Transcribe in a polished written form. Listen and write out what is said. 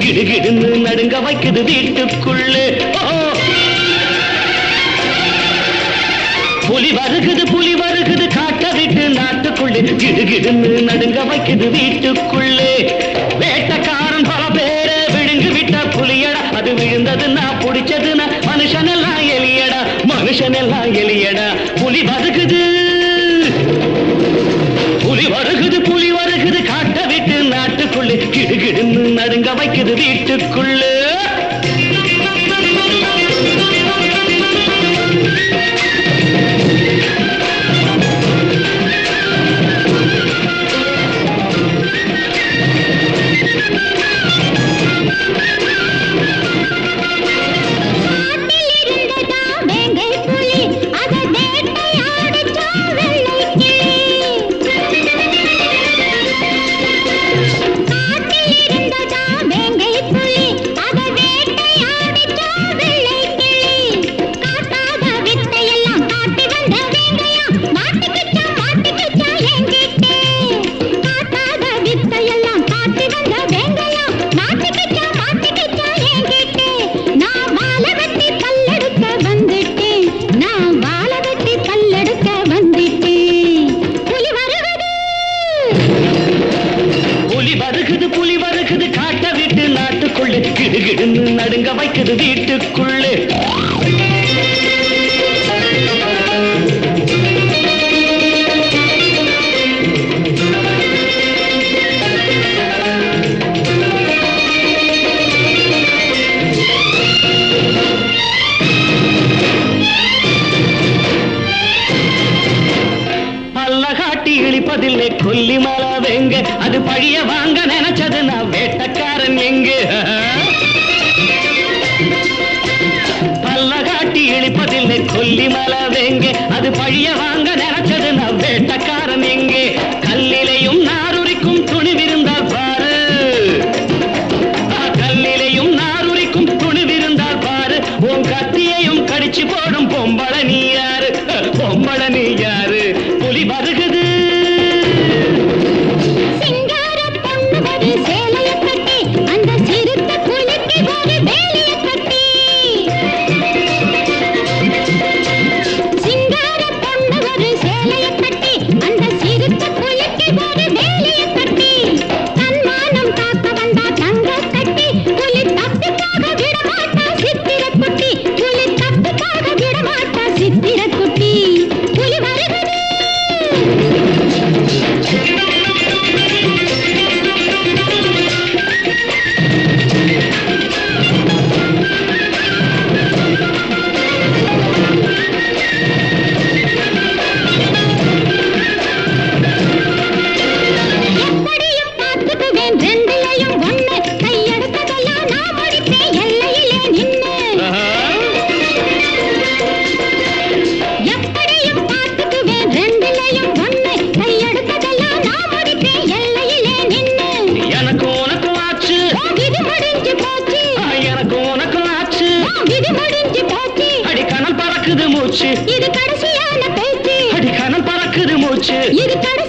கிடுகிடுன்னு நடுங்க வைக்குது வீட்டுக்குள்ளே. புலி வருகுது காட்ட விட்டு நாட்டுக்குள்ளே கிடுகிடுன்னு நடுங்க வைக்குது வீட்டுக்குள்ளே. வேட்டக்காரன் பல பேரை விழுங்கு விட்ட புலியடா, அது விழுந்ததுன்னா பிடிச்சதுன்னா மனுஷனெல்லாம் எலியடா, மனுஷனெல்லாம் எலியடா. புலி வருகுது காட்ட விட்டு நாட்டுக்குள்ளே கிடுகிடுன்னு நடுங்க வைக்குது வீட்டுக்குள்ளே. புலி வருகுது காட்ட விட்டு நாட்டுக்குள்ளே கிடுகிடுன்னு நடுங்க வைக்குது வீட்டுக்குள்ளே. பல்லகாட்டி இழிப்பதில்லை கொல்லிமலை வெங்க, அது பழிய வாங்க நினைச்சது நான் வேட்டக்காரன் எங்க. பல்லகாட்டி இழிப்பதில்லை கொல்லிமலை வெங்க, அது பழிய வாங்க நினைச்சது நான் வேட்டக்காரன் எங்கே. கல்லிலையும் நாருரிக்கும் துணிவிருந்தால் பாரு, கல்லிலையும் நாருரிக்கும் துணிவிருந்தால் பாரு. உன் கத்தியையும் கடிச்சு போடும் பொம்பள நீ யாரு, பொம்பள நீ யாரு. புலி வருகுது இது கடைசியான பேச்சு, அடி கணம் பறக்குது மூச்சு. இது